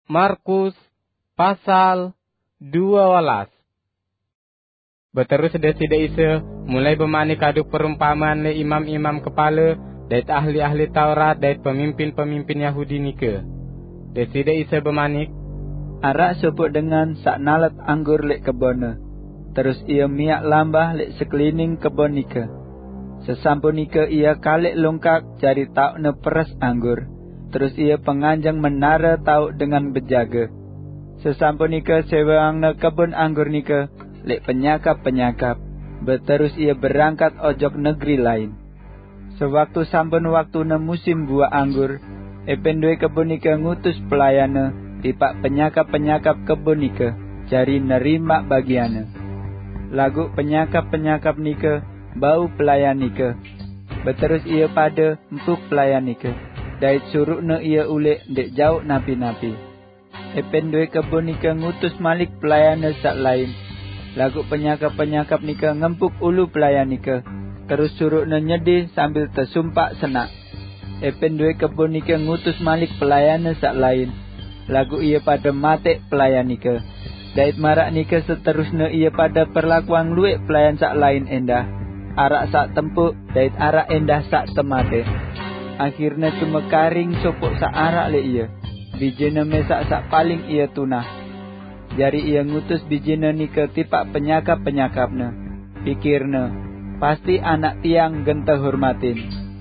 Markus pasal 12. Berterus Desida Isa mulai bermani kadu perumpamaan le imam-imam kepala, dait ahli-ahli Taurat, dait pemimpin-pemimpin Yahudi nika. Desida Isa bermanik, arak sopok dengan sak nalet anggur lek kebona. Terus ia miak lambah lek sekeliling kebon nika. Sesampun nika ia kalek longkak cari tauk ne peres anggur. Terus ia penganjang menara tauk dengan berjaga. Sesampun nika sewang ne kebun anggur nika lek penyakap-penyakap. Berterus ia berangkat ojok negeri lain. Sewaktu sampun waktu ne musim buah anggur, ependue kebun nika ngutus pelayane tipak penyakap-penyakap kebun nika cari nerima bagiane. Lagu penyakap-penyakap nika bau pelayan nika. Berterus ia pada empuk pelayan nika. Dait surukna ia ulek dek jauh napi-napi. Ependue kebun nika ngutus malik pelayane sak lain. Lagu penyakap-penyakap nika ngempuk ulu pelayan nika. Terus surukna nyedih sambil tersumpak senak. Ependue kebun nika ngutus malik pelayane sak lain. Lagu ia pada matek pelayan nika. Dait marak nika seterusnya ia pada perlakuan luek pelayan sak lain endah. Arak sak tempuk dait arak endah sak temate. Akhirnya cuma karing sopok sak arak le ia. Bijena mesak sak paling ia tunah. Jari ia ngutus bijena nika tipak penyakap-penyakapna. Pikirna, pasti anak tiang genta hormatin.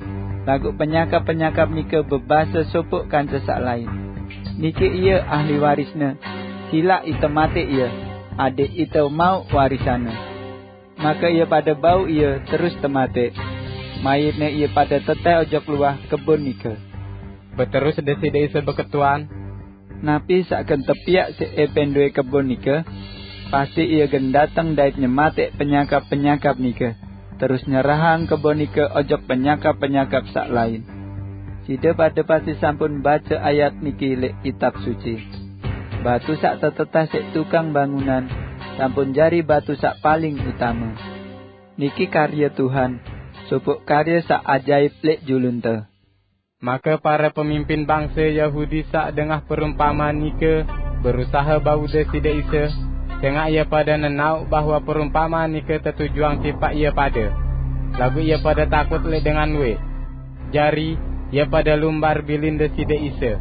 Lagu penyakap-penyakap nika bebasa sopok kanca sak lain. Niki ia ahli warisna. Hilak ita mati ia. Adik ita mau warisana. Maka ia pada bau ia terus temate. Mayitnya ia pada teteh ojok luah kebun nika. Berterus Desida Isa berketuan, napi sakken tepiak si ependue kebun nika, pasti ia gen datang dait nyematek penyakap-penyakap nika. Terus nyerahang kebun nika ojok penyakap-penyakap sak lain. Sida pada pasti sampun baca ayat niki lek kitab suci. Batu sak tetetah sik tukang bangunan, sampun jari batu sak paling utama. Niki karya Tuhan, sopok karya sak ajaib lek julunte. Maka para pemimpin bangsa Yahudi sak dengah perumpamaan nika berusaha bau Desida Isa, tengah ia pada nenau bahawa perumpamaan nika tertujuan tipak ia pada. Lagu ia pada takut lek dengan we. Jari ia pada lumbar bilin Desida Isa.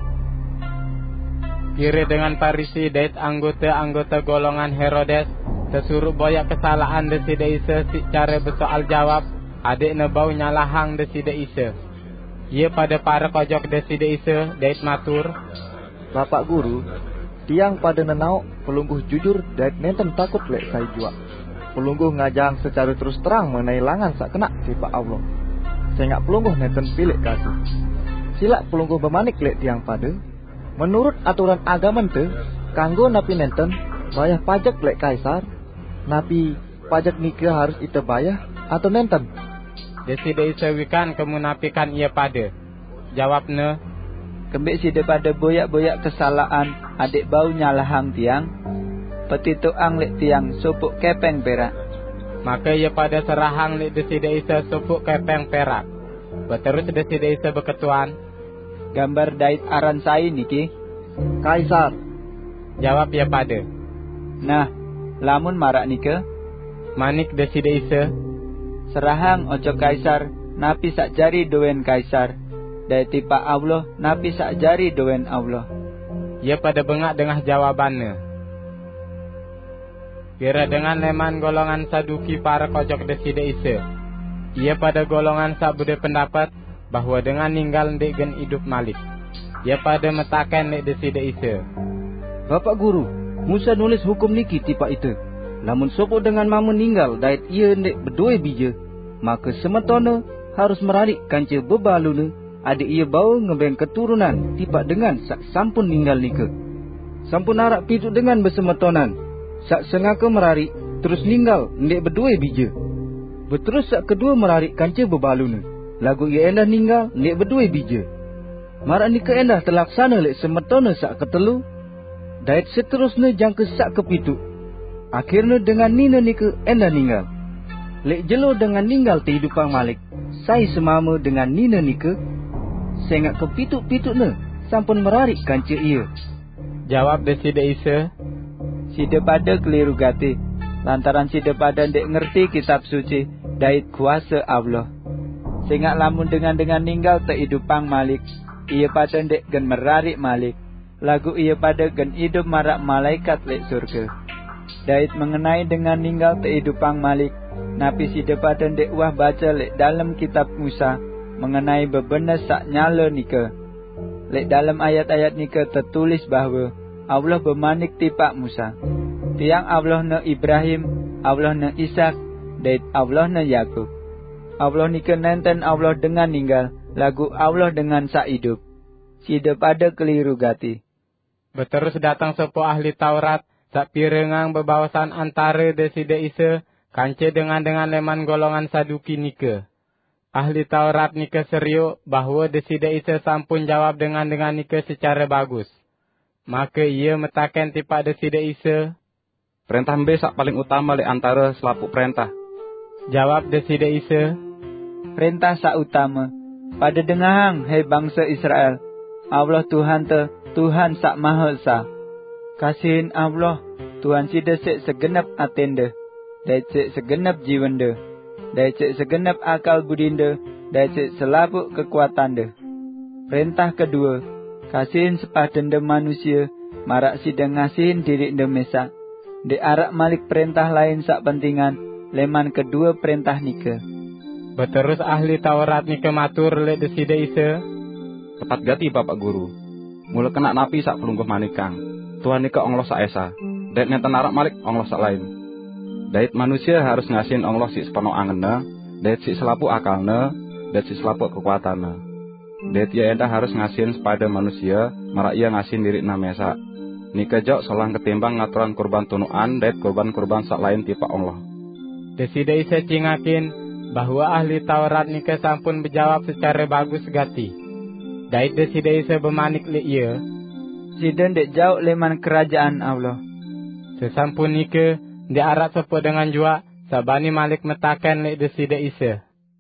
Kira dengan Parisi dait anggota-anggota golongan Herodes tersuruh boyak kesalahan Desida Isa secara bersoal jawab, adik ne bau nyalahang Desida Isa. Ia pada para kojok Desida Isa dait matur, Bapak Guru, tiang pada nenau pelungguh jujur dait nenten takut lek saya jua. Pelungguh ngajang secara terus terang mengenai langan sak kena tipak Allah. Saya ngak pelungguh nenten pilih kasih. Silak pelungguh bermanik lek tiang pada, menurut aturan agama te, kanggo napi nenten bayar pajak lek kaisar. Napi pajak nika harus ita bayar atau nenten? Desida Isa wikan kemunafikan ia pada. Jawabnya, kembek sida pada boyak-boyak kesalahan adik bau nyalahang tiang. Petituang lek tiang sopok kepeng perak. Maka ia pada serahang lek Desida Isa sopok kepeng perak. Berterus Desida Isa berketuan, gambar dait aran sai niki? Kaisar. Jawab ia pada. Nah, lamun marak nika? Manik Desida Isa, serahang ojo kaisar, napi sak jari doen kaisar. Dai tipa Allah, napi sak jari doen Allah. Ia pada bengak dengan jawabannya. Kira dengan leman golongan Saduki para kojok Desida Isa. Ia pada golongan sak bude pendapat bahwa dengan ninggal ndek gen hidup malik. Ia pada metaken ndek Desida Isa. Bapak Guru, Musa nulis hukum niki tipa itu. Lamun sopo dengan mama ninggal dait ia ndek berdoa bija, maka semetona harus merarik kanca bebaluna adik ia bau ngebeng keturunan tipak dengan sak sampun ninggal nika. Sampun arak pitu dengan bersemetonan, sak sengaka merarik terus ninggal ndek berdoa bija. Berterus sak kedua merarik kanca bebaluna, lagu ia endah ninggal ndek berdoa bija. Marak nika endah terlaksana lek semetona sak ketelu, dait seterusnya jangka sak kepitu. Akhirnya dengan nina nika endah ninggal. Lek jelo dengan ninggal kehidupan malik, saya semama dengan nina nika, saya ngak kepituk-pitukna sampun merarik kanca ia. Jawab Deside Isa, sida pada keliru gati, lantaran sida pada ndek ngerti kitab suci dait kuasa Allah. Sehingga lamun dengan ninggal teidupang malik, ia pada ndek gen merarik malik, lagu ia pada gen hidup marak malaikat lek surga. Dait mengenai dengan ninggal teidupang malik, napi sida pada ndek wah baca lek dalam kitab Musa mengenai bebenes sak nyala nika. Lek dalam ayat-ayat nika tertulis bahawa Allah bermanik tipak Musa, tiang Allah ne Ibrahim, Allah ne Ishak, dait Allah ne Yakub. Allah nika nenten Allah dengan ninggal, lagu Allah dengan sak hidup. Sida pada keliru gati. Berterus datang sepo ahli Taurat, sak pirengang bebawasan antara Deside Isa, kance dengan leman golongan Saduki nika. Ahli Taurat nika seriuk bahawa Deside Isa sampun jawab dengan nika secara bagus. Maka ia metaken tipak Deside Isa, perintah mbe sak paling utama le antara selapuk perintah. Jawab Deside Isa, perintah sak utama, pada dengahang hai bangsa Israel, Allah Tuhan Tuhan sak Maha Esa. Kasihin Allah Tuhan sida sik segenap atende, dait sik segenap jiwende, dait sik segenap akal budinde, dait sik selapuk kekuatande. Perintah kedua, kasihin sepadende manusia, marak sida ngasihin diri ende mesak. Di arak malik perintah lain sak pentingan, leman kedua perintah nika. Berterus ahli Taurat nika matur lek Deside Isa, tepat gati Bapak Guru. Mula kena napi sak pelungguh manikang, Tuhan nika onglos sak esa, dait nenten arak malik onglos sak lain. Dait manusia harus ngasihin onglos si sepenuh angena, dait si selapuk akalna, dait si selapuk kekuatanna. Dait ia entah harus ngasihin sepada manusia, marak ia ngasihin diri namesa. Nika jauh solang ketimbang ngaturan kurban tunuan, dait kurban-kurban sak lain tipe Allah. Deside Isa cingakin bahwa ahli Taurat nika sampun berjawab secara bagus gati. Dait Deside Isa bermanik lek ia, sida ndek jauh leman kerajaan Allah. Sesampun nika, ndek arak sepo dengan jua, sabani malik metaken lek Deside Isa.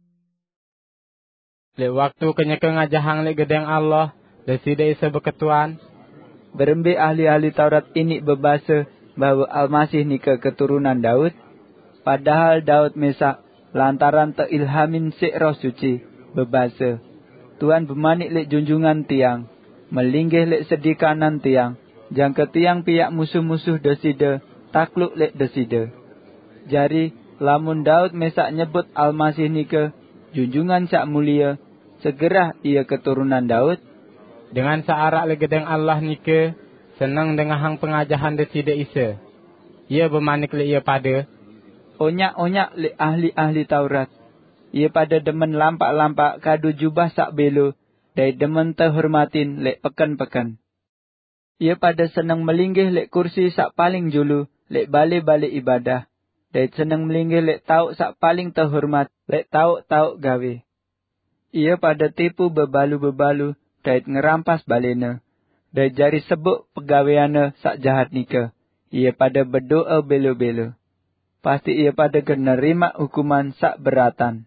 Lek waktu kenyeke ngajahang lek gedeng Allah, Deside Isa berketuan, berembe ahli-ahli Taurat ini berbahasa bahawa Al-Masih nika keturunan Daud, padahal Daud mesak lantaran teilhamin sik Roh Suci, berbahasa, Tuhan bermanik lek junjungan tiang, melinggih lek sedi kanan tiang, jangka tiang piak musuh-musuh Deside, takluk lek Deside. Jari, lamun Daud mesak nyebut Al-Masih nika, junjungan sak mulia, segera ia keturunan Daud. Dengan searak lek gedeng Allah nika, senang dengan hang pengajahan Deside Isa. Ia bermanik lek ia pada, onyak-onyak lek ahli-ahli Taurat. Ia pada demen lampak-lampak kadu jubah sak belo, dai demen terhormatin lek pekan-pekan. Ia pada senang melinggih lek kursi sak paling julu, lek balik-balik ibadah, dai senang melinggih lek tauk sak paling terhormat, lek tauk-tauk gawe. Ia pada tipu bebalu-bebalu, dai ngerampas balena, dai jari sebut pegaweane sak jahat nika. Ia pada berdoa belo-belo. Pasti ia pada kena nerima hukuman sak beratan.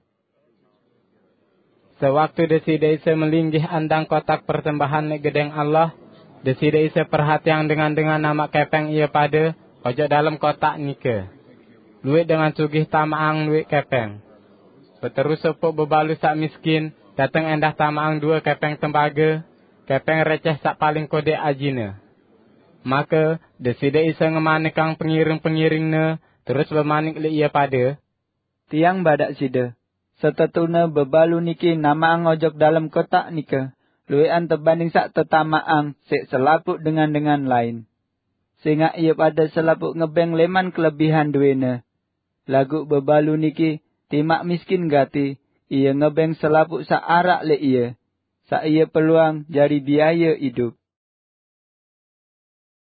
Sewaktu Deside Isa melinggih andang kotak persembahan lek gedeng Allah, Deside Isa perhatian dengan nama kepeng ia pada, ojo dalam kotak nika. Luit dengan sugih tamaang luit kepeng. Berterus sepuk bebalu sak miskin, datang endah tamaang 2 kepeng tembaga, kepeng receh sak paling kode ajina. Maka Deside Isa ngemanikang pengiring-pengiringna, terus bermanik lek ia pada, tiang badak sida, setetuna bebalu niki namaang ojok dalam kotak nika, luwean terbanding sak tetamaang sik selapuk dengan lain. Sehingga ia pada selapuk ngebeng leman kelebihan duwena. Lagu bebalu niki, timak miskin gati, ia ngebeng selapuk sak arak lek ia, sak ia peluang jari biaya hidup.